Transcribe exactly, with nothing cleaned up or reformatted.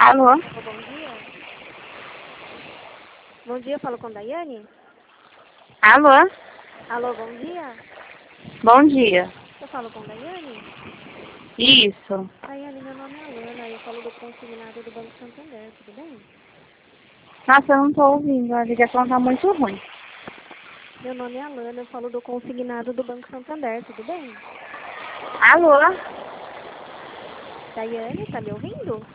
Alô? Alô, bom dia. Bom dia, eu falo com Daiane? Alô? Alô, bom dia. Bom dia. Eu falo com Daiane? Isso. Daiane, meu nome é Alana, eu falo do consignado do Banco Santander, tudo bem? Nossa, eu não tô ouvindo, a ligação tá muito ruim. Meu nome é Alana, eu falo do consignado do Banco Santander, tudo bem? Alô? Daiane, tá me ouvindo?